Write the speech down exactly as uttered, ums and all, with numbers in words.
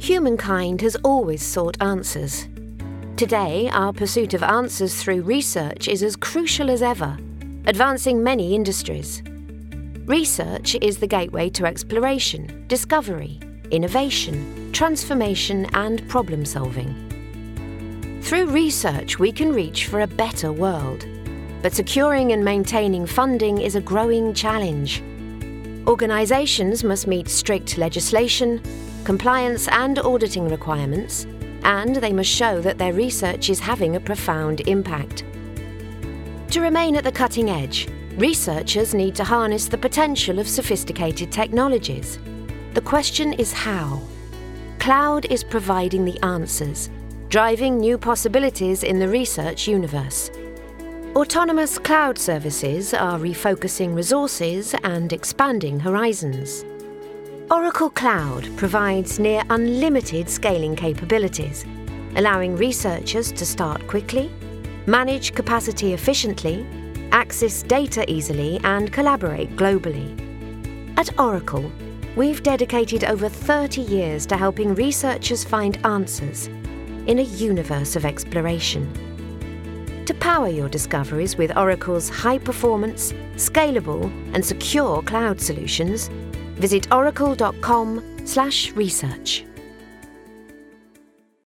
Humankind has always sought answers. Today, our pursuit of answers through research is as crucial as ever, advancing many industries. Research is the gateway to exploration, discovery, innovation, transformation, and problem-solving. Through research, we can reach for a better world, but securing and maintaining funding is a growing challenge. Organisations must meet strict legislation, compliance and auditing requirements, and they must show that their research is having a profound impact. To remain at the cutting edge, researchers need to harness the potential of sophisticated technologies. The question is how. Cloud is providing the answers, driving new possibilities in the research universe. Autonomous cloud services are refocusing resources and expanding horizons. Oracle Cloud provides near unlimited scaling capabilities, allowing researchers to start quickly, manage capacity efficiently, access data easily, and collaborate globally. At Oracle, we've dedicated over thirty years to helping researchers find answers in a universe of exploration. To power your discoveries with Oracle's high-performance, scalable, and secure cloud solutions, visit oracle dot com slash research.